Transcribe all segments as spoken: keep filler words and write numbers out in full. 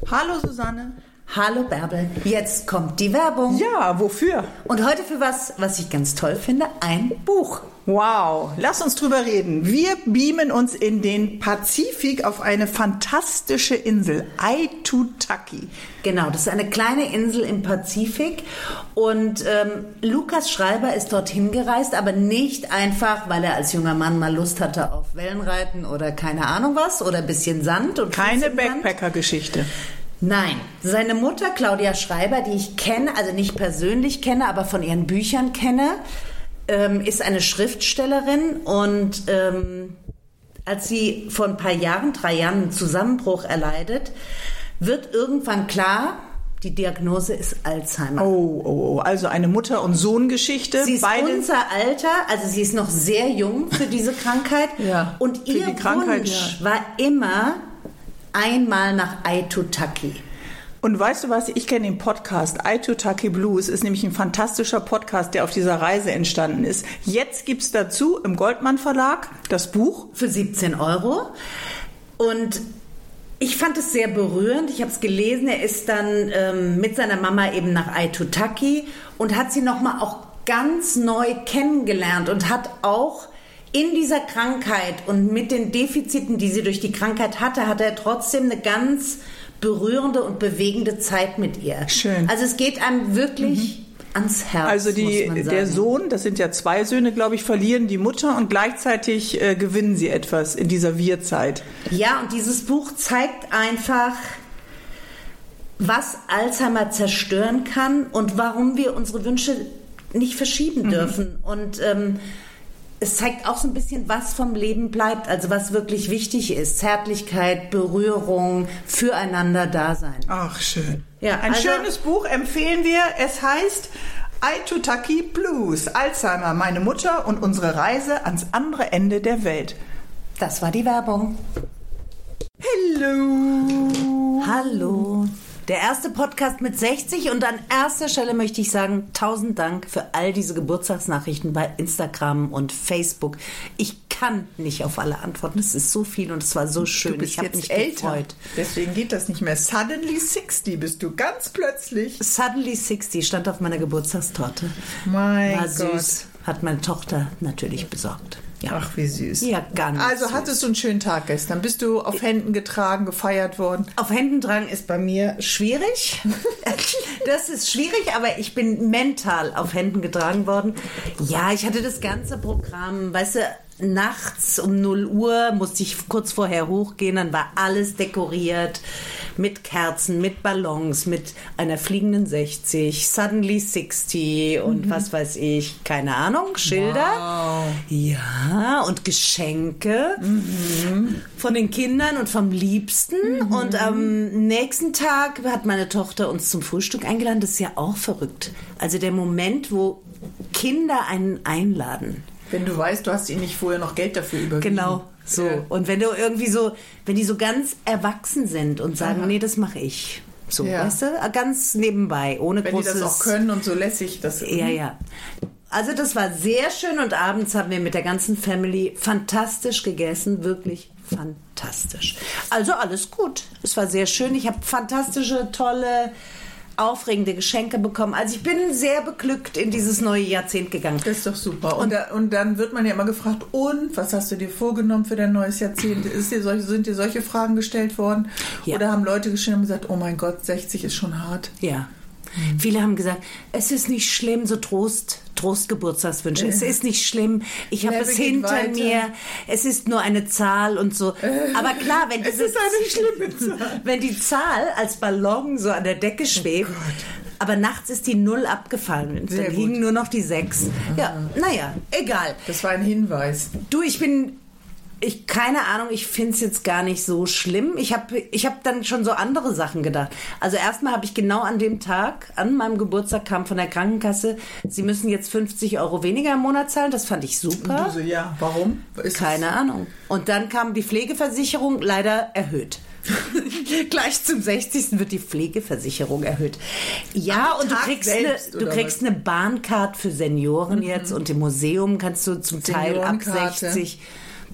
Hallo Susanne. Hallo Bärbel, jetzt kommt die Werbung. Ja, wofür? Und heute für was, was ich ganz toll finde, ein Buch. Wow, lass uns drüber reden. Wir beamen uns in den Pazifik auf eine fantastische Insel, Aitutaki. Genau, das ist eine kleine Insel im Pazifik und ähm, Lukas Schreiber ist dorthin gereist, aber nicht einfach, weil er als junger Mann mal Lust hatte auf Wellenreiten oder keine Ahnung was oder ein bisschen Sand. Und keine Backpacker-Geschichte. Nein, seine Mutter Claudia Schreiber, die ich kenne, also nicht persönlich kenne, aber von ihren Büchern kenne, ähm, ist eine Schriftstellerin und ähm, als sie vor ein paar Jahren, drei Jahren einen Zusammenbruch erleidet, wird irgendwann klar, die Diagnose ist Alzheimer. Oh, oh, oh, also eine Mutter- und Sohn-Geschichte. Sie ist Beide unser Alter, also sie ist noch sehr jung für diese Krankheit. Ja, und für ihr die Krankheit, Wunsch ja. war immer einmal nach Aitutaki. Und weißt du was, ich kenne den Podcast Aitutaki Blues, ist nämlich ein fantastischer Podcast, der auf dieser Reise entstanden ist. Jetzt gibt es dazu im Goldmann Verlag das Buch. Für siebzehn Euro. Und ich fand es sehr berührend. Ich habe es gelesen. Er ist dann ähm, mit seiner Mama eben nach Aitutaki und hat sie nochmal auch ganz neu kennengelernt und hat auch in dieser Krankheit und mit den Defiziten, die sie durch die Krankheit hatte, hat er trotzdem eine ganz berührende und bewegende Zeit mit ihr. Schön. Also es geht einem wirklich mhm. ans Herz, also die, muss man sagen. Der Sohn, das sind ja zwei Söhne, glaube ich, verlieren die Mutter und gleichzeitig äh, gewinnen sie etwas in dieser Wir-Zeit. Ja, und dieses Buch zeigt einfach, was Alzheimer zerstören kann und warum wir unsere Wünsche nicht verschieben dürfen. Mhm. Und ähm, es zeigt auch so ein bisschen, was vom Leben bleibt, also was wirklich wichtig ist. Zärtlichkeit, Berührung, füreinander Dasein. Ach, schön. Ja, Ein also, schönes Buch empfehlen wir. Es heißt Aitutaki Blues, Alzheimer, meine Mutter und unsere Reise ans andere Ende der Welt. Das war die Werbung. Hallo. Hallo. Der erste Podcast mit sechzig und an erster Stelle möchte ich sagen, tausend Dank für all diese Geburtstagsnachrichten bei Instagram und Facebook. Ich kann nicht auf alle antworten. Es ist so viel und es war so schön. Du bist ich habe jetzt mich älter. gefreut. Deswegen geht das nicht mehr. Suddenly sixty bist du ganz plötzlich. Suddenly sixty stand auf meiner Geburtstagstorte. Mein war Gott. süß. Hat meine Tochter natürlich besorgt. Ja. Ach, wie süß. Ja, ganz Also süß. hattest du einen schönen Tag gestern? Bist du auf Händen getragen, gefeiert worden? Auf Händen tragen ist bei mir schwierig. Das ist schwierig, aber ich bin mental auf Händen getragen worden. Ja, ich hatte das ganze Programm, weißt du, nachts um null Uhr musste ich kurz vorher hochgehen, dann war alles dekoriert mit Kerzen, mit Ballons, mit einer fliegenden sechzig, Suddenly sixty und mhm. was weiß ich, keine Ahnung, Schilder. Wow. Ja, und Geschenke mhm. von den Kindern und vom Liebsten. Mhm. Und am nächsten Tag hat meine Tochter uns zum Frühstück eingeladen. Das ist ja auch verrückt. Also der Moment, wo Kinder einen einladen. Wenn du weißt, du hast ihnen nicht vorher noch Geld dafür überwiesen. Genau, so. Ja. Und wenn du irgendwie so, wenn die so ganz erwachsen sind und sagen, Aha. nee, das mache ich. So, ja. weißt du, ganz nebenbei, ohne wenn großes... Wenn die das auch können und so lässig. Das ja, ja. Also das war sehr schön und abends haben wir mit der ganzen Family fantastisch gegessen, wirklich fantastisch. Also alles gut. Es war sehr schön. Ich habe fantastische, tolle, aufregende Geschenke bekommen. Also ich bin sehr beglückt in dieses neue Jahrzehnt gegangen. Das ist doch super. Und, da, und dann wird man ja immer gefragt, und was hast du dir vorgenommen für dein neues Jahrzehnt? Ist dir solche, sind dir solche Fragen gestellt worden? Ja. Oder haben Leute geschrieben und gesagt, oh mein Gott, sechzig ist schon hart? Ja. Mhm. Viele haben gesagt, es ist nicht schlimm, so Trost, Trostgeburtstagswünsche. Äh. Es ist nicht schlimm. Ich habe es hinter weiter. mir. Es ist nur eine Zahl und so. Äh. Aber klar, wenn es ist eine schlimme Zahl. Wenn die Zahl als Ballon so an der Decke schwebt, oh aber nachts ist die Null abgefallen. Sehr dann gut. Liegen nur noch die Sechs. Mhm. Ja, naja, egal. Das war ein Hinweis. Du, ich bin... Ich, keine Ahnung, ich finde es jetzt gar nicht so schlimm. Ich habe ich hab dann schon so andere Sachen gedacht. Also erstmal habe ich genau an dem Tag, an meinem Geburtstag kam von der Krankenkasse, Sie müssen jetzt fünfzig Euro weniger im Monat zahlen. Das fand ich super. Und du so, ja, warum? Ist keine Ahnung. Und dann kam die Pflegeversicherung leider erhöht. Gleich zum sechzigsten wird die Pflegeversicherung erhöht. Ja, Am und Tag du kriegst, eine, du kriegst eine Bahncard für Senioren mhm. jetzt und im Museum kannst du zum Teil ab sechzig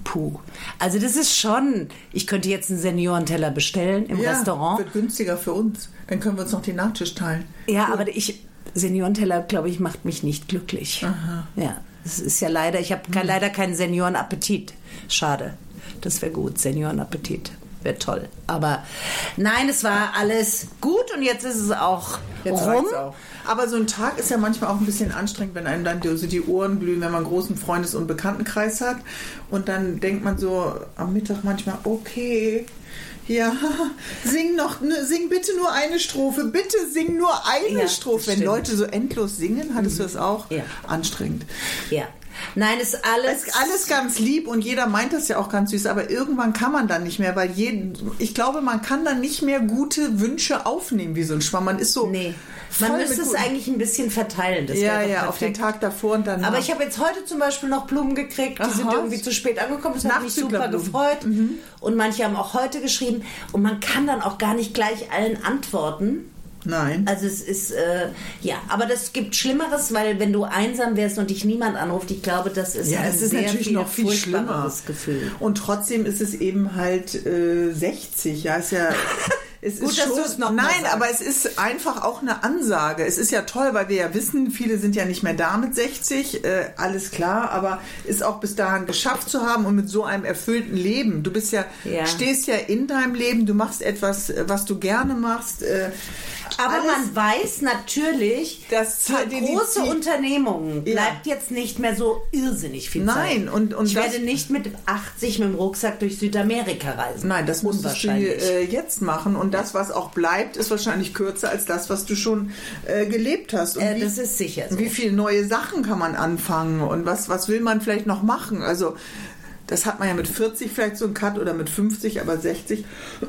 Puh. Also das ist schon, ich könnte jetzt einen Seniorenteller bestellen im ja, Restaurant. Wird günstiger für uns. Dann können wir uns noch den Nachtisch teilen. Ja, aber ich, Seniorenteller, glaube ich, macht mich nicht glücklich. Aha. Ja, das ist ja leider, ich habe kein, leider keinen Seniorenappetit. Schade. Das wäre gut, Seniorenappetit. Wäre toll. Aber nein, es war alles gut und jetzt ist es auch jetzt rum. Auch. Aber so ein Tag ist ja manchmal auch ein bisschen anstrengend, wenn einem dann so die Ohren glühen, wenn man einen großen Freundes- und Bekanntenkreis hat. Und dann denkt man so am Mittag manchmal, okay, ja, sing noch, ne, sing bitte nur eine Strophe, bitte sing nur eine ja, Strophe. Wenn stimmt. Leute so endlos singen, hattest mhm. du das auch? Ja. Anstrengend. Ja. Nein, ist alles... ist alles ganz lieb und jeder meint das ja auch ganz süß, aber irgendwann kann man dann nicht mehr, weil jeden, ich glaube, man kann dann nicht mehr gute Wünsche aufnehmen wie so ein Schwamm. Man ist so... Nee. Man müsste es eigentlich ein bisschen verteilen. Das ja, ja, auf den Tag davor und dann. Aber ich habe jetzt heute zum Beispiel noch Blumen gekriegt, die Aha. sind irgendwie zu spät angekommen. Das hat mich super gefreut. Mhm. Und manche haben auch heute geschrieben. Und man kann dann auch gar nicht gleich allen antworten. Nein. Also es ist, äh, ja, aber das gibt Schlimmeres, weil wenn du einsam wärst und dich niemand anruft, ich glaube, das ist ja, ein das ist sehr natürlich viel noch viel schlimmer. Gefühl. Und trotzdem ist es eben halt äh, sechzig, ja, ist ja... Es Gut, ist dass schon, du es noch nein, mal aber es ist einfach auch eine Ansage. Es ist ja toll, weil wir ja wissen, viele sind ja nicht mehr da mit sechzig, äh, alles klar, aber ist auch bis dahin geschafft zu haben und mit so einem erfüllten Leben. Du bist ja, ja. stehst ja in deinem Leben, du machst etwas, was du gerne machst. Äh, aber alles, man weiß natürlich, dass für die, große die, die, Unternehmungen ja. bleibt jetzt nicht mehr so irrsinnig viel Zeit. Nein, und, und ich das, werde nicht mit achtzig mit dem Rucksack durch Südamerika reisen. Nein, das musst du äh, jetzt machen und das, was auch bleibt, ist wahrscheinlich kürzer als das, was du schon äh, gelebt hast. Und äh, wie, das ist sicher so. Wie viele neue Sachen kann man anfangen und was, was will man vielleicht noch machen? Also das hat man ja mit vierzig vielleicht so einen Cut oder mit fünfzig, aber sechzig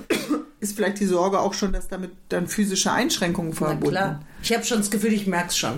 ist vielleicht die Sorge auch schon, dass damit dann physische Einschränkungen verbunden sind. Klar. Ich habe schon das Gefühl, ich merke es schon.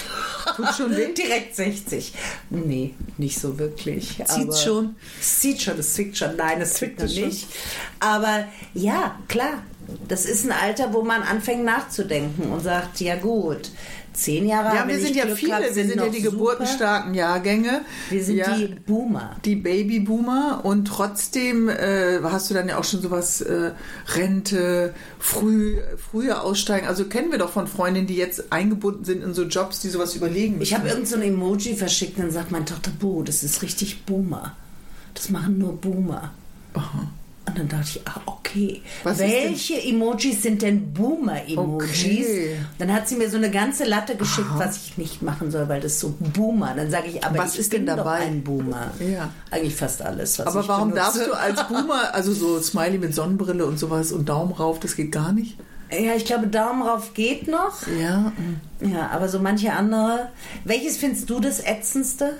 Tut schon weh? Direkt sechzig. Nee, nicht so wirklich. Zieht schon? Es zieht schon, es zwickt schon. Nein, es zwickt noch nicht. Aber ja, klar. Das ist ein Alter, wo man anfängt nachzudenken und sagt, ja gut, zehn Jahre ja, wir sind ja Glück viele, hab, wir sind sind ja die super. geburtenstarken Jahrgänge. Wir sind ja, die Boomer. Die Babyboomer und trotzdem äh, hast du dann ja auch schon sowas, äh, Rente, früh, früher aussteigen. Also kennen wir doch von Freundinnen, die jetzt eingebunden sind in so Jobs, die sowas überlegen müssen. Ich habe irgend so ein Emoji verschickt und dann sagt meine Tochter, Bo, das ist richtig Boomer. Das machen nur Boomer. Aha. Und dann dachte ich, ah, okay. Was Welche Emojis sind denn Boomer-Emojis? Okay. Dann hat sie mir so eine ganze Latte geschickt, Aha. was ich nicht machen soll, weil das so Boomer. Dann sage ich, aber was ich ist bin denn dabei? Doch ein Boomer. Ja. Eigentlich fast alles, was aber ich warum benutze. darfst du als Boomer, also so Smiley mit Sonnenbrille und sowas und Daumen rauf, das geht gar nicht? Ja, ich glaube, Daumen rauf geht noch. Ja. Ja, aber so manche andere. Welches findest du das ätzendste?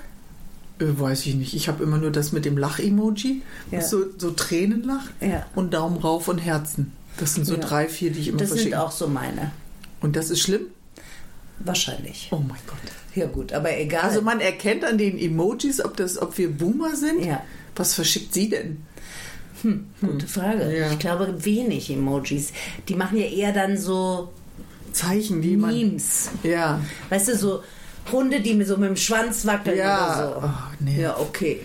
Weiß ich nicht. Ich habe immer nur das mit dem Lach-Emoji, ja. so, so Tränen lacht ja. und Daumen rauf und Herzen. Das sind so ja. drei, vier, die ich immer das verschicke. Das sind auch so meine. Und das ist schlimm? Wahrscheinlich. Oh mein Gott. Ja gut, aber egal. Also man erkennt an den Emojis, ob, das, ob wir Boomer sind. Ja. Was verschickt sie denn? Hm, gute Frage. Ja. Ich glaube wenig Emojis. Die machen ja eher dann so Zeichen, die Memes. Man, ja. Weißt du, so Hunde, die mir so mit dem Schwanz wackeln ja. oder so. Oh, nee. Ja, okay.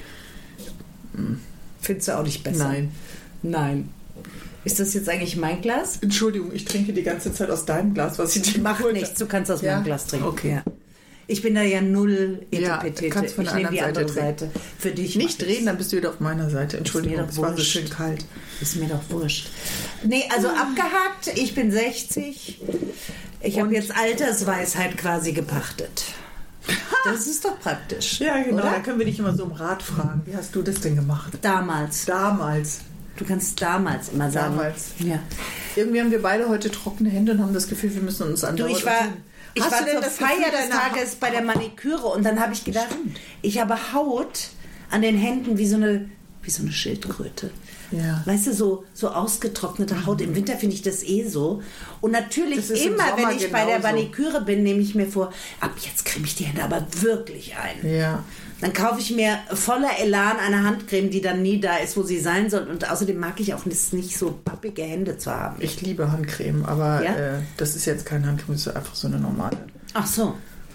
Hm. Findest du auch nicht besser? Nein. Nein. Ist das jetzt eigentlich mein Glas? Entschuldigung, ich trinke die ganze Zeit aus deinem Glas, was ich dir Mach nichts, du kannst aus ja? meinem Glas trinken. Okay. Ja. Ich bin da ja null Etepetete. Ja, ich nehme die andere Seite. Seite. Für dich nicht reden, dann bist du wieder auf meiner Seite. Entschuldigung, es war so schön kalt. Ist mir doch wurscht. Nee, also abgehakt, ich bin sechzig. Ich habe jetzt Altersweisheit quasi gepachtet. Das ist doch praktisch. Ja, genau. Oder? Da können wir dich immer so um Rat fragen. Wie hast du das denn gemacht? Damals. Damals. Du kannst damals immer sagen. Damals. Ja. Irgendwie haben wir beide heute trockene Hände und haben das Gefühl, wir müssen uns andauernd... Du, ich war, ich war zur Feier des Tages bei der Maniküre und dann habe ich gedacht, Stimmt. ich habe Haut an den Händen wie so eine, wie so eine Schildkröte. Ja. Weißt du, so, so ausgetrocknete Haut. Im Winter finde ich das eh so. Und natürlich immer, wenn ich bei der Maniküre bin, nehme ich mir vor, ab jetzt creme ich die Hände aber wirklich ein. Ja. Dann kaufe ich mir voller Elan eine Handcreme, die dann nie da ist, wo sie sein soll. Und außerdem mag ich auch nicht so pappige Hände zu haben. Ich liebe Handcreme, aber ja? äh, das ist jetzt keine Handcreme, das ist einfach so eine normale. Ach so.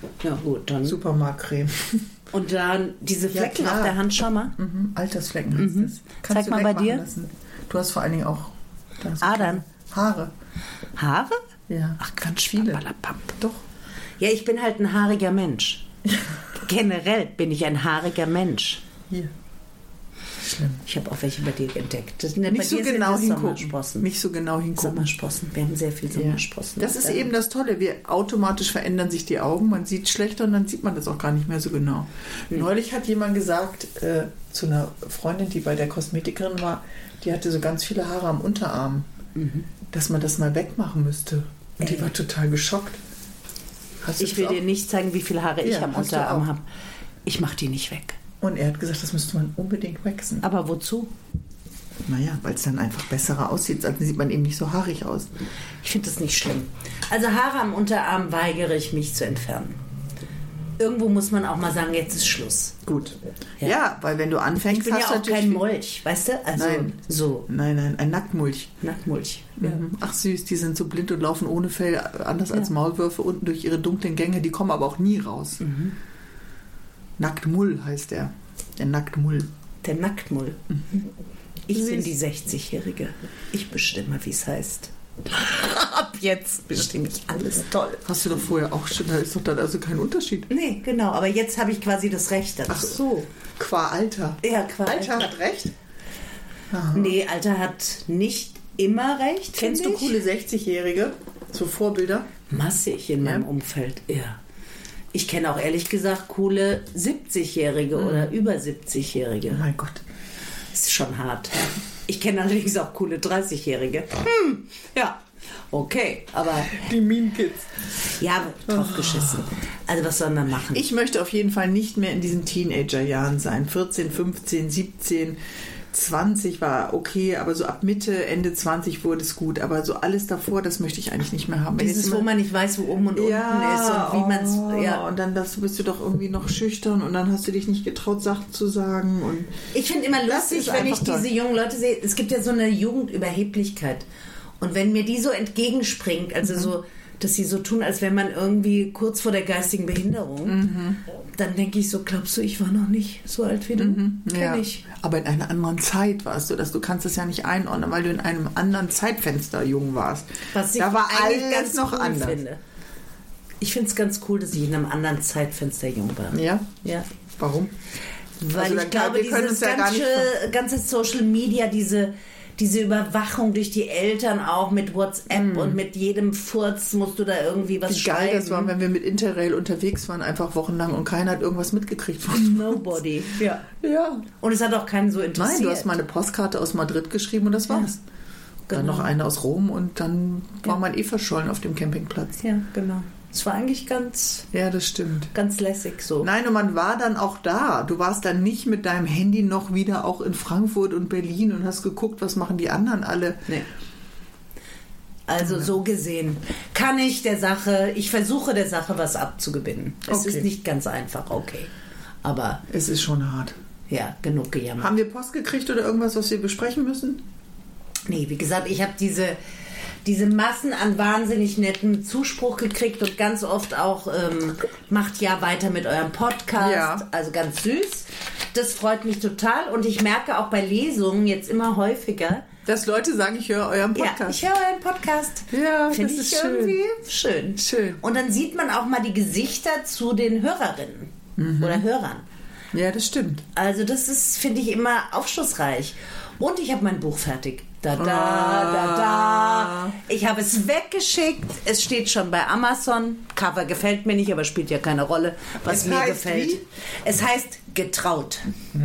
Ja gut, dann. Supermarktcreme. Und dann diese Flecken Ja, auf der Hand, schau mal. Mhm. Altersflecken heißt Mhm. das. Kannst Zeig du mal bei wegmachen dir. Lassen. Du hast vor allen Dingen auch da hast du Adern. Haare. Haare? Ja. Ach, ganz viele. Papalapap. Doch. Ja, ich bin halt ein haariger Mensch. Generell bin ich ein haariger Mensch. Hier. Schlimm. Ich habe auch welche bei dir entdeckt. Das, ne, Nicht bei so dir sind genau das hingucken. Sommersprossen. Nicht so genau hingucken. Sommersprossen. Wir haben sehr viel Sommersprossen. Das ist eben das Tolle. Wir automatisch verändern sich die Augen. Man sieht schlechter und dann sieht man das auch gar nicht mehr so genau. Hm. Neulich hat jemand gesagt äh, zu einer Freundin, die bei der Kosmetikerin war, die hatte so ganz viele Haare am Unterarm, mhm. dass man das mal wegmachen müsste. Und Ey. die war total geschockt. Hast du ich will auch? dir nicht zeigen, wie viele Haare ich Ja, am hast du Unterarm auch. habe. Ich mache die nicht weg. Und er hat gesagt, das müsste man unbedingt wachsen. Aber wozu? Naja, weil es dann einfach besser aussieht. Dann sieht man eben nicht so haarig aus. Ich finde das nicht schlimm. Also Haare am Unterarm weigere ich mich zu entfernen. Irgendwo muss man auch mal sagen, jetzt ist Schluss. Gut. Ja, Ja. weil wenn du anfängst, Ich bin hast ja du auch natürlich kein viel- Molch, weißt du? Also Nein. so, Nein, nein, ein Nacktmulch. Nacktmulch. Ja. Mhm. Ach süß, die sind so blind und laufen ohne Fell, anders Ja. als Maulwürfe unten durch ihre dunklen Gänge. Die kommen aber auch nie raus. Mhm. Nacktmull heißt er. Der Nacktmull. Der Nacktmull. Ich Süß. bin die sechzigjährige. Ich bestimme, wie es heißt. Ab jetzt bestimme ich alles toll. Hast du doch vorher auch schon, da ist doch dann also kein Unterschied. Nee, genau, aber jetzt habe ich quasi das Recht dazu. Ach so, qua Alter. Ja, quasi. Alter hat recht. Nee, Alter hat nicht immer recht. Kennst du finde ich. coole sechzigjährige? So Vorbilder? Massig in meinem Ja. Umfeld, ja. Ich kenne auch ehrlich gesagt coole siebzigjährige Mhm. oder über Oh siebzigjährige. mein Gott. Ist schon hart. Ich kenne allerdings auch coole dreißigjährige. Hm, ja, okay, aber Die Meme Kids. ja, drauf geschissen. Also was soll man machen? Ich möchte auf jeden Fall nicht mehr in diesen Teenagerjahren sein. vierzehn, fünfzehn, siebzehn, zwanzig war okay, aber so ab Mitte, Ende zwanzig wurde es gut. Aber so alles davor, das möchte ich eigentlich nicht mehr haben. Wenn Dieses, jetzt wo immer- man nicht weiß, wo oben und ja, unten ist und wie man oh, es. Ja. Und dann das, bist du doch irgendwie noch schüchtern und dann hast du dich nicht getraut, Sachen zu sagen. Und Ich finde immer Das lustig, ist wenn ich einfach toll. diese jungen Leute sehe. Es gibt ja so eine Jugendüberheblichkeit. Und wenn mir die so entgegenspringt, also Mhm. so, dass sie so tun, als wäre man irgendwie kurz vor der geistigen Behinderung, Mhm. dann denke ich so, glaubst du, ich war noch nicht so alt wie du? Kenn ja. ich. Aber in einer anderen Zeit warst du das. Du kannst es ja nicht einordnen, weil du in einem anderen Zeitfenster jung warst. Was ich da war eigentlich alles ganz noch cool anders. finde. Ich finde es ganz cool, dass ich in einem anderen Zeitfenster jung war. Ja? Ja. Warum? Weil Also ich dann glaube, kann- wir können dieses uns ja gar ganze, nicht ganze Social Media, diese, diese Überwachung durch die Eltern auch mit WhatsApp und mit jedem Furz musst du da irgendwie was Wie geil schreiben. das war, wenn wir mit Interrail unterwegs waren, einfach wochenlang und keiner hat irgendwas mitgekriegt von uns. Nobody. Ja. Ja. Und es hat auch keinen so interessiert. Nein, du hast mal eine Postkarte aus Madrid geschrieben und das war's. Dann genau. noch eine aus Rom und dann war Ja. man eh verschollen auf dem Campingplatz. Ja, genau. Es war eigentlich ganz, Ja, das stimmt. ganz lässig so. Nein, und man war dann auch da. Du warst dann nicht mit deinem Handy noch wieder auch in Frankfurt und Berlin und hast geguckt, was machen die anderen alle. Nee. Also so gesehen kann ich der Sache, ich versuche der Sache was abzugewinnen. Es Okay. ist nicht ganz einfach, okay. Aber Es ist schon hart. ja, genug gejammert. Haben wir Post gekriegt oder irgendwas, was wir besprechen müssen? Nee, wie gesagt, ich habe diese, diese Massen an wahnsinnig netten Zuspruch gekriegt und ganz oft auch, ähm, macht ja weiter mit eurem Podcast. Ja. Also ganz süß. Das freut mich total und ich merke auch bei Lesungen jetzt immer häufiger, Dass Leute sagen, ich höre euren ja, Podcast. ich höre euren Podcast. Ja, Finde das ich ist schön. irgendwie schön. Schön. Und dann sieht man auch mal die Gesichter zu den Hörerinnen Mhm. oder Hörern. Ja, das stimmt. Also das ist, finde ich, immer aufschlussreich. Und ich habe mein Buch fertig. Da, da, Ah. da, da. Ich habe es weggeschickt. Es steht schon bei Amazon. Cover gefällt mir nicht, aber spielt ja keine Rolle, was Es mir heißt gefällt. wie? Es heißt Getraut.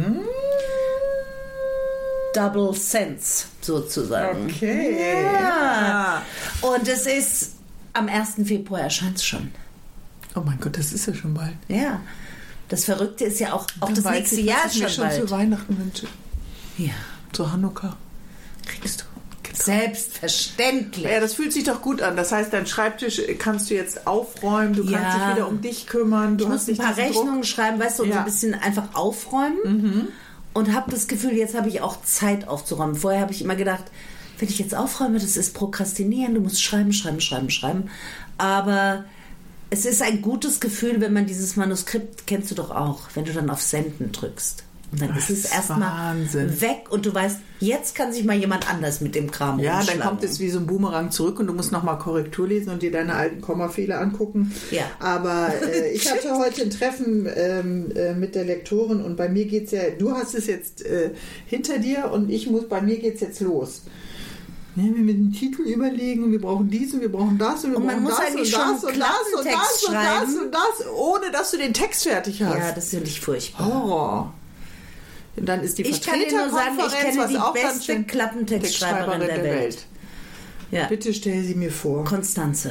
Double Sense, sozusagen. Okay. Ja. Und es ist, am ersten Februar erscheint es schon. Oh mein Gott, das ist ja schon bald. Ja. Das Verrückte ist ja auch, auch Dann das weiß nächste ich, Jahr was ist ich mir schon schon bald. zu Weihnachten wünsche. Ja. Zu Hanukkah. Kriegst du. Selbstverständlich. Ja, das fühlt sich doch gut an. Das heißt, dein Schreibtisch kannst du jetzt aufräumen, du Ja. kannst dich wieder um dich kümmern. Du Ich muss hast ein nicht paar diesen Rechnungen Druck. schreiben, weißt du, und so Ja. ein bisschen einfach aufräumen. Und habe das Gefühl, jetzt habe ich auch Zeit aufzuräumen. Vorher habe ich immer gedacht, wenn ich jetzt aufräume, das ist Prokrastinieren. Du musst schreiben, schreiben, schreiben, schreiben. Aber es ist ein gutes Gefühl, wenn man dieses Manuskript, kennst du doch auch, wenn du dann auf Senden drückst. Und dann das ist es erstmal weg und du weißt, jetzt kann sich mal jemand anders mit dem Kram Ja, umschlagen. dann kommt es wie so ein Boomerang zurück und du musst nochmal Korrektur lesen und dir deine alten Kommafehler angucken. Ja. Aber äh, ich hatte heute ein Treffen ähm, äh, mit der Lektorin und bei mir geht's ja, du hast es jetzt äh, hinter dir und ich muss, bei mir geht's jetzt los. Ja, wir mit dem Titel überlegen, wir brauchen diesen, wir brauchen das und wir und man brauchen muss das eigentlich und schon das und das und das und das und das, ohne dass du den Text fertig hast. Ja, das finde ich furchtbar. Horror. Und dann ist die Ich kann dir nur sagen, ich kenne was die auch ganz beste schön- Klappentextschreiberin der, der Welt. Welt. Ja. Bitte stell sie mir vor. Konstanze.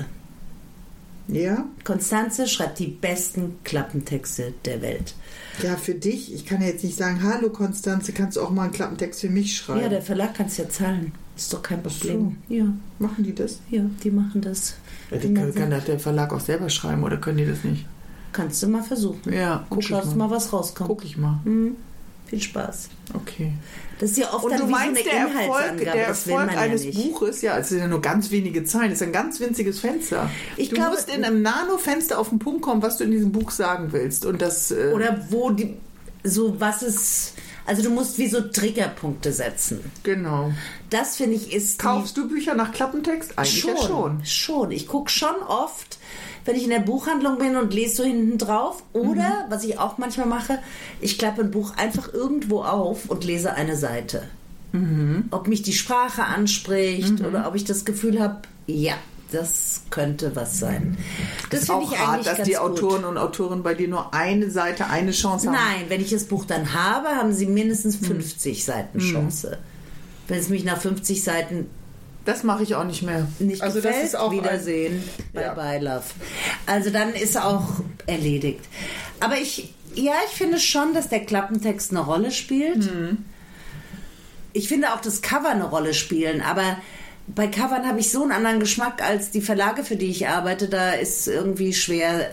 Ja? Konstanze schreibt die besten Klappentexte der Welt. Ja, für dich. Ich kann ja jetzt nicht sagen, hallo Konstanze, kannst du auch mal einen Klappentext für mich schreiben? Ja, der Verlag kann es ja zahlen. Ist doch kein Problem. So. Ja. Machen die das? Ja, die machen das. Ja, die kann, kann das der Verlag auch selber schreiben oder können die das nicht? Kannst du mal versuchen. Ja, und schaust mal, was rauskommt. Guck ich mal. Mhm. Viel Spaß. Okay. Das ist ja oft und dann du wie meinst, so eine der Erfolg, der Erfolg ja eines nicht. Buches, ja, es sind ja nur ganz wenige Zeilen, es ist ein ganz winziges Fenster. Ich du glaube, musst in einem Nano-Fenster auf den Punkt kommen, was du in diesem Buch sagen willst. Und das, äh oder wo die, so was ist, also du musst wie so Triggerpunkte setzen. Genau. Das finde ich ist. Kaufst du Bücher nach Klappentext? Eigentlich schon, ja schon. Schon. Ich gucke schon oft, wenn ich in der Buchhandlung bin und lese so hinten drauf. Oder, mhm. was ich auch manchmal mache, ich klappe ein Buch einfach irgendwo auf und lese eine Seite. Mhm. Ob mich die Sprache anspricht mhm. oder ob ich das Gefühl habe, ja, das könnte was sein. Das, das finde ich hart, eigentlich dass ganz die gut. Autoren und Autorinnen bei dir nur eine Seite, eine Chance haben. Nein, wenn ich das Buch dann habe, haben sie mindestens fünfzig mhm. Seiten Chance. Wenn es mich nach fünfzig Seiten das mache ich auch nicht mehr. Nicht also gefällt, das ist auch Wiedersehen. Bye ja. bye, Love. Also dann ist auch erledigt. Aber ich, ja, ich finde schon, dass der Klappentext eine Rolle spielt. Mhm. Ich finde auch, dass Cover eine Rolle spielen, aber bei Covern habe ich so einen anderen Geschmack als die Verlage, für die ich arbeite. Da ist irgendwie schwer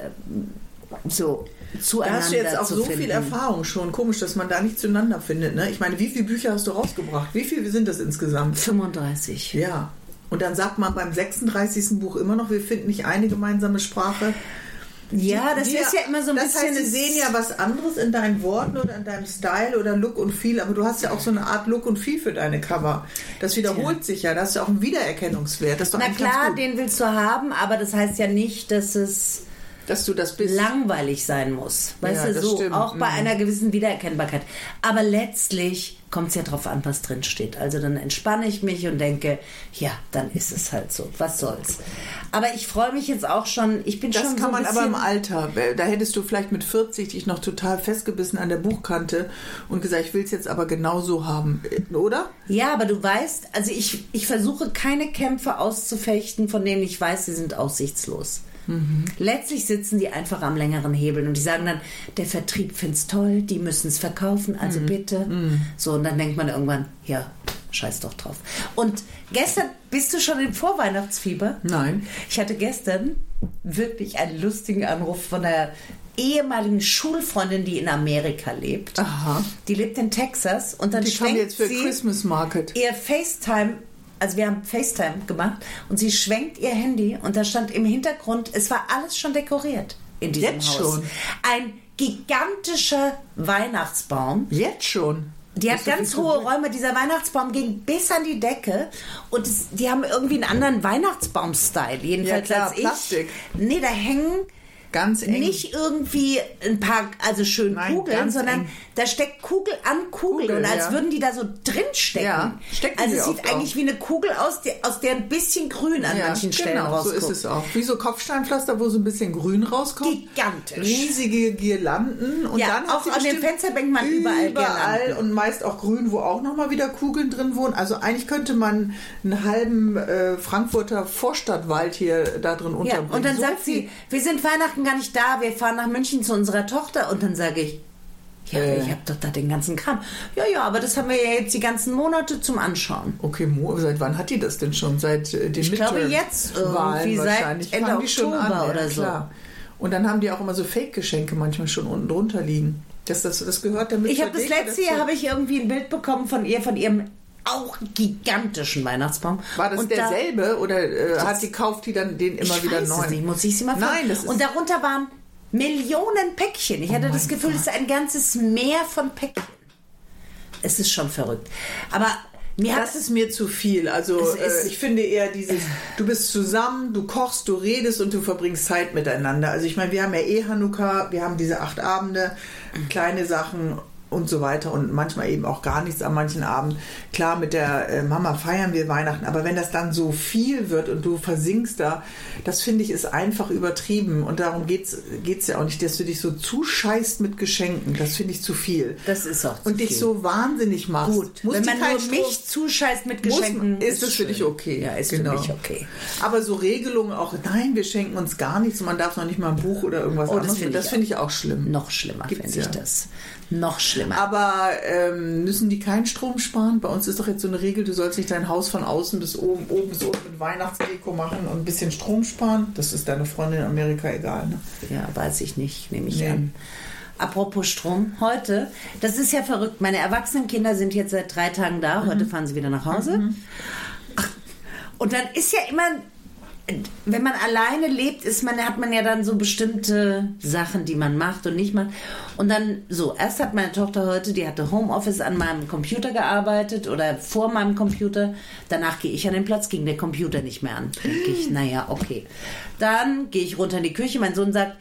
so zueinander da hast du jetzt auch zu so finden. viel Erfahrung schon. Komisch, dass man da nicht zueinander findet. Ne? Ich meine, wie viele Bücher hast du rausgebracht? Wie viele sind das insgesamt? fünfunddreißig. Ja. Und dann sagt man beim sechsunddreißigsten Buch immer noch, wir finden nicht eine gemeinsame Sprache. Ja, das die, ist ja immer so ein das bisschen... Heißt, sie sehen ja was anderes in deinen Worten oder in deinem Style oder Look und Feel, aber du hast ja auch so eine Art Look und Feel für deine Cover. Das wiederholt ja. sich ja, das ist ja auch ein Wiedererkennungswert. Das ist doch Na klar, den willst du haben, aber das heißt ja nicht, dass es... dass du das bist. Langweilig sein muss. Weißt ja, du, so stimmt. auch bei mhm. einer gewissen Wiedererkennbarkeit. Aber letztlich kommt es ja drauf an, was drin steht. Also dann entspanne ich mich und denke, ja, dann ist es halt so. Was soll's. Aber ich freue mich jetzt auch schon, ich bin das schon kann so ein man bisschen... aber im Alter, da hättest du vielleicht mit vierzig dich noch total festgebissen an der Buchkante und gesagt, ich will es jetzt aber genau so haben, oder? Ja, aber du weißt, also ich, ich versuche keine Kämpfe auszufechten, von denen ich weiß, sie sind aussichtslos. Mhm. Letztlich sitzen die einfach am längeren Hebel und die sagen dann, der Vertrieb find's toll, die müssen es verkaufen, also mhm. bitte. Mhm. So, und dann denkt man irgendwann, ja, scheiß doch drauf. Und gestern, bist du schon im Vorweihnachtsfieber? Nein. Ich hatte gestern wirklich einen lustigen Anruf von einer ehemaligen Schulfreundin, die in Amerika lebt. Aha. Die lebt in Texas und dann die schwenkt jetzt für sie Christmas Market. ihr FaceTime. Also wir haben FaceTime gemacht und sie schwenkt ihr Handy und da stand im Hintergrund, es war alles schon dekoriert in diesem Jetzt Haus. schon? Ein gigantischer Weihnachtsbaum. Jetzt schon? Die hat ganz hohe Räume. Dieser Weihnachtsbaum ging bis an die Decke und es, die haben irgendwie einen anderen Weihnachtsbaum-Style. Jedenfalls ja, klar, als ich. Plastik. Nee, da hängen ganz eng. Nicht irgendwie ein paar, also schön Nein, Kugeln, sondern eng. Da steckt Kugel an Kugel, Kugel und als ja. würden die da so drin stecken. Ja, stecken also sie es sieht oft eigentlich auch. wie eine Kugel aus, der, aus der ein bisschen Grün an ja, manchen Stellen genau, rauskommt. so ist es auch. Wie so Kopfsteinpflaster, wo so ein bisschen Grün rauskommt. Gigantisch. Riesige Girlanden. Und ja, dann auch an den Fensterbänken man überall Überall Girlanden. Und meist auch Grün, wo auch nochmal wieder Kugeln drin wohnen. Also eigentlich könnte man einen halben äh, Frankfurter Vorstadtwald hier da drin unterbringen. Ja, und dann so sagt sie, wir sind Weihnachten gar nicht da, wir fahren nach München zu unserer Tochter. Und dann sage ich, ja, äh. ich habe doch da den ganzen Kram. Ja, ja, aber das haben wir ja jetzt die ganzen Monate zum Anschauen. Okay, seit wann hat die das denn schon? Seit äh, den Ich glaube jetzt irgendwie seit Ende Oktober oder so. Klar. Und dann haben die auch immer so Fake-Geschenke manchmal schon unten drunter liegen. Das, das, das gehört damit. Ich habe das letzte Jahr habe ich irgendwie ein Bild bekommen von ihr, von ihrem auch gigantischen Weihnachtsbaum. War das und derselbe da, oder äh, hat die kauft die dann den immer ich wieder weiß neu? Es nicht, muss ich sie mal fragen. Nein, das ist und darunter waren Millionen Päckchen. Ich oh hatte das Gefühl, Gott. es ist ein ganzes Meer von Päckchen. Es ist schon verrückt. Aber mir das ist mir zu viel. Also äh, ich finde eher dieses, du bist zusammen, du kochst, du redest und du verbringst Zeit miteinander. Also ich meine, wir haben ja eh Hanukkah, wir haben diese acht Abende, kleine Sachen und so weiter und manchmal eben auch gar nichts an manchen Abend. Klar, mit der äh, Mama feiern wir Weihnachten, aber wenn das dann so viel wird und du versinkst da, das finde ich ist einfach übertrieben und darum geht's geht's ja auch nicht, dass du dich so zuscheißt mit Geschenken. Das finde ich zu viel. Das ist auch zu und dich viel. so wahnsinnig machst. Gut, muss wenn man nur Strom, mich zuscheißt mit Geschenken, muss, ist das für dich okay. Ja, ist genau. für mich okay. Aber so Regelungen auch, nein, wir schenken uns gar nichts und man darf noch nicht mal ein Buch oder irgendwas oh, anderes. Das finde ich, find ich auch schlimm. Noch schlimmer finde ich ja. das. Noch schlimmer. Aber ähm, müssen die keinen Strom sparen? Bei uns ist doch jetzt so eine Regel, du sollst nicht dein Haus von außen bis oben, oben bis unten mit Weihnachtsdeko machen und ein bisschen Strom sparen. Das ist deiner Freundin in Amerika egal, ne? Ja, weiß ich nicht, nehme ich nee. an. Apropos Strom, heute, das ist ja verrückt, meine erwachsenen Kinder sind jetzt seit drei Tagen da, mhm. heute fahren sie wieder nach Hause. Mhm. Ach, und dann ist ja immer, wenn man alleine lebt, ist man, hat man ja dann so bestimmte Sachen, die man macht und nicht macht. Und dann so, erst hat meine Tochter heute, die hatte Homeoffice an meinem Computer gearbeitet oder vor meinem Computer. Danach gehe ich an den Platz, ging der Computer nicht mehr an. Denke ich, naja, okay. Dann gehe ich runter in die Küche, mein Sohn sagt,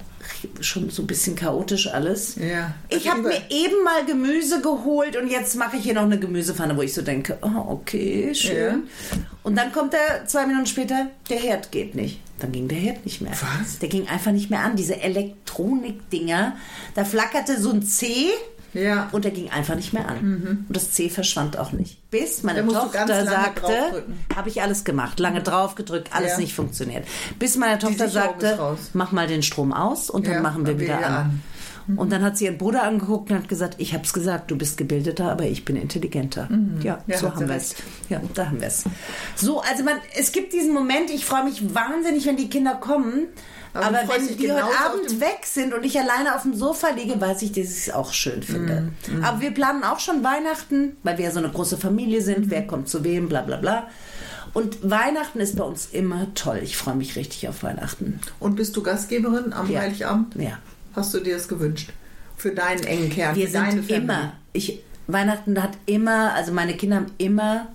schon so ein bisschen chaotisch alles. Ja. Ich habe mir eben mal Gemüse geholt und jetzt mache ich hier noch eine Gemüsepfanne, wo ich so denke, oh, okay, schön. Ja. Und dann kommt er zwei Minuten später, der Herd geht nicht. Dann ging der Herd nicht mehr. Was? Der ging einfach nicht mehr an. Diese Elektronik-Dinger, da flackerte so ein C. Ja. Und der ging einfach nicht mehr an. Mhm. Und das C verschwand auch nicht. Bis meine Tochter sagte, habe ich alles gemacht, lange drauf gedrückt, alles ja. nicht funktioniert. Bis meine Tochter sagte, mach mal den Strom aus und dann ja, machen wir wieder, wieder an. an. Mhm. Und dann hat sie ihren Bruder angeguckt und hat gesagt, ich habe es gesagt, du bist gebildeter, aber ich bin intelligenter. Mhm. Ja, ja, so haben wir es. Ja, da haben wir es. So, also man, es gibt diesen Moment, ich freue mich wahnsinnig, wenn die Kinder kommen. Aber, aber wenn die heute Abend weg sind und ich alleine auf dem Sofa liege, weiß ich, dass ich es auch schön finde. Mm, mm. Aber wir planen auch schon Weihnachten, weil wir ja so eine große Familie sind. Mm. Wer kommt zu wem, bla bla bla. Und Weihnachten ist bei uns immer toll. Ich freue mich richtig auf Weihnachten. Und bist du Gastgeberin am ja. Heiligabend? Ja. Hast du dir das gewünscht? Für deinen engen Kern, wir für sind deine Familie? Immer. Ich, Weihnachten hat immer, also meine Kinder haben immer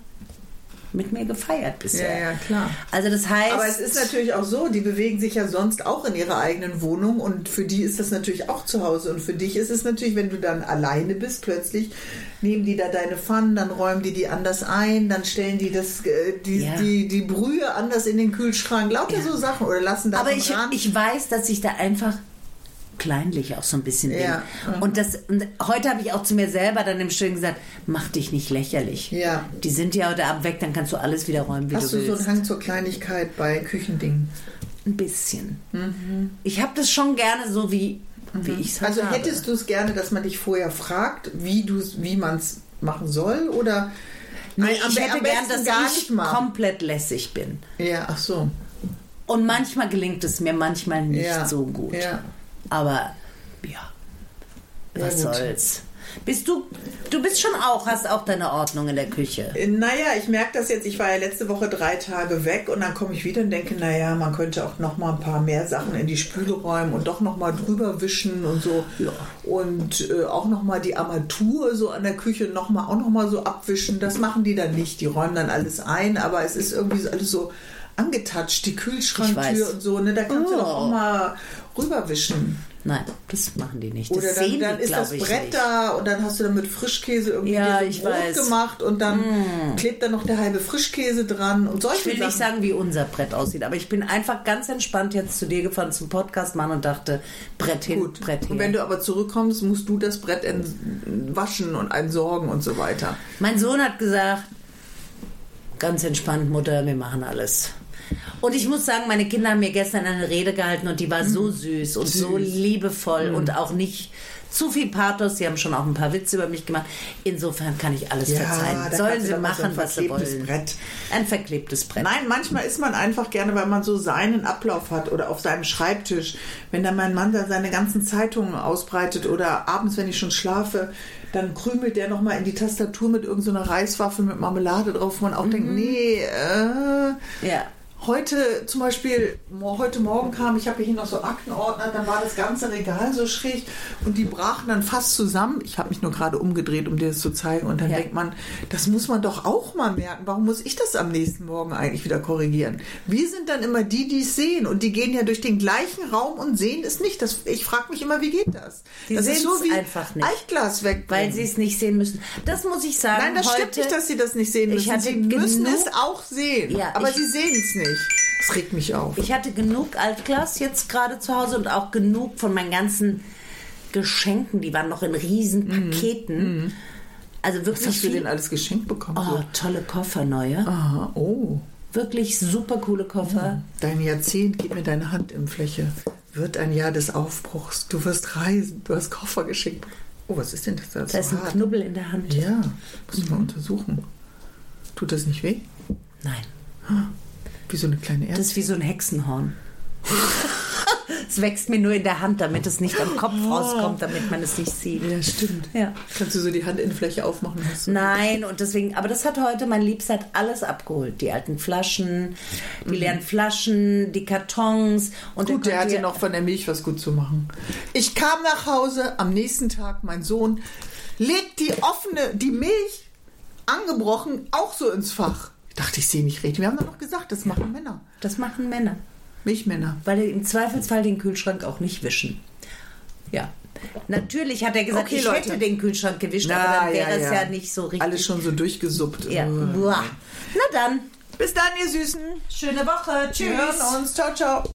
mit mir gefeiert bisher. Ja, ja, klar. Also das heißt... Aber es ist natürlich auch so, die bewegen sich ja sonst auch in ihrer eigenen Wohnung und für die ist das natürlich auch zu Hause und für dich ist es natürlich, wenn du dann alleine bist, plötzlich nehmen die da deine Pfannen, dann räumen die die anders ein, dann stellen die das, die, ja. die, die Brühe anders in den Kühlschrank, lauter ja. so Sachen oder lassen da Aber ich, ich weiß, dass ich da einfach kleinlich auch so ein bisschen bin. Ja. Mhm. Und, das, und heute habe ich auch zu mir selber dann im Stillen gesagt, mach dich nicht lächerlich. Ja. Die sind ja heute Abend weg, dann kannst du alles wieder räumen, wie Hast du du willst. Hast du so einen Hang zur Kleinigkeit bei Küchendingen? Ein bisschen. Mhm. Ich habe das schon gerne so, wie, mhm. wie ich es Also habe. hättest du es gerne, dass man dich vorher fragt, wie, wie man es machen soll? Oder Nein, ich am, hätte am gern, dass gar ich nicht komplett lässig bin. Ja, ach so. Und manchmal gelingt es mir, manchmal nicht ja. so gut. Ja. Aber ja, was ja, soll's. Bist du, du bist schon auch, hast auch deine Ordnung in der Küche. Naja, ich merke das jetzt, ich war ja letzte Woche drei Tage weg und dann komme ich wieder und denke, naja, man könnte auch noch mal ein paar mehr Sachen in die Spüle räumen und doch noch mal drüber wischen und so. Ja. Und äh, auch noch mal die Armatur so an der Küche noch mal, auch noch mal so abwischen. Das machen die dann nicht, die räumen dann alles ein, aber es ist irgendwie so alles so angetatscht, die Kühlschranktür und so, ne, da kannst oh. du doch auch mal rüberwischen. Nein, das machen die nicht. Das Oder dann, dann die, ist das Brett nicht. da und dann hast du dann mit Frischkäse irgendwie ja, so ich Brot weiß. gemacht und dann mm. klebt dann noch der halbe Frischkäse dran und solche Ich will Sachen. nicht sagen, wie unser Brett aussieht, aber ich bin einfach ganz entspannt jetzt zu dir gefahren zum Podcast machen und dachte, Brett hin, Gut. Brett hin. Und wenn du aber zurückkommst, musst du das Brett waschen und entsorgen und so weiter. Mein Sohn hat gesagt, ganz entspannt, Mutter, wir machen alles. Und ich muss sagen, meine Kinder haben mir gestern eine Rede gehalten und die war mm. so süß und süß. so liebevoll mm. und auch nicht zu viel Pathos. Sie haben schon auch ein paar Witze über mich gemacht. Insofern kann ich alles ja, verzeihen. Sollen sie machen, so was sie wollen. Brett. Ein verklebtes Brett. Nein, manchmal ist man einfach gerne, weil man so seinen Ablauf hat oder auf seinem Schreibtisch. Wenn dann mein Mann da seine ganzen Zeitungen ausbreitet oder abends, wenn ich schon schlafe, dann krümelt der nochmal in die Tastatur mit irgendeiner so Reiswaffel mit Marmelade drauf, wo man auch mhm. denkt, nee, äh, ja. Heute zum Beispiel, heute Morgen kam, ich habe hier noch so Aktenordner, dann war das ganze Regal so schräg und die brachen dann fast zusammen. Ich habe mich nur gerade umgedreht, um dir das zu zeigen und dann ja. denkt man, das muss man doch auch mal merken. Warum muss ich das am nächsten Morgen eigentlich wieder korrigieren? Wir sind dann immer die, die es sehen und die gehen ja durch den gleichen Raum und sehen es nicht. Das, ich frage mich immer, wie geht das? Die das ist so wie einfach nicht. Altglas weg. Weil sie es nicht sehen müssen. Das muss ich sagen. Nein, das heute, stimmt nicht, dass sie das nicht sehen müssen. Sie müssen es auch sehen, ja, aber ich, sie sehen es nicht. Das regt mich auf. Ich hatte genug Altglas jetzt gerade zu Hause und auch genug von meinen ganzen Geschenken. Die waren noch in riesen Paketen. Mm. Also wirklich. Was hast du denn alles geschenkt bekommen? Oh, so? Tolle Koffer, neue. Aha, oh. Wirklich super coole Koffer. Dein Jahrzehnt, gib mir deine Handinnenfläche. Wird ein Jahr des Aufbruchs. Du wirst reisen. Du hast Koffer geschenkt. Oh, was ist denn das da? Da ist ein Knubbel in der Hand. Ja, muss ich mhm. mal untersuchen. Tut das nicht weh? Nein. Wie so eine kleine Erde. Das ist wie so ein Hexenhorn. Es wächst mir nur in der Hand, damit es nicht am Kopf rauskommt, damit man es nicht sieht. Ja, stimmt. Ja. Kannst du so die Handinnenfläche aufmachen? Hast du Nein, und deswegen, aber das hat heute, mein Liebster hat alles abgeholt. Die alten Flaschen, die mhm. leeren Flaschen, die Kartons. Und gut, der hatte noch von der Milch was gut zu machen. Ich kam nach Hause, am nächsten Tag, mein Sohn legt die offene, die Milch angebrochen, auch so ins Fach. Ich dachte, ich sehe nicht richtig. Wir haben doch noch gesagt, das machen Männer. Das machen Männer. Milchmänner. Weil die im Zweifelsfall den Kühlschrank auch nicht wischen. Ja. Natürlich hat er gesagt, okay, ich Leute. hätte den Kühlschrank gewischt, Na, aber dann wäre ja, es ja. ja nicht so richtig. Alles schon so durchgesuppt. Ja. Na dann. Bis dann, ihr Süßen. Schöne Woche. Tschüss. Wir hören uns. Ciao, ciao.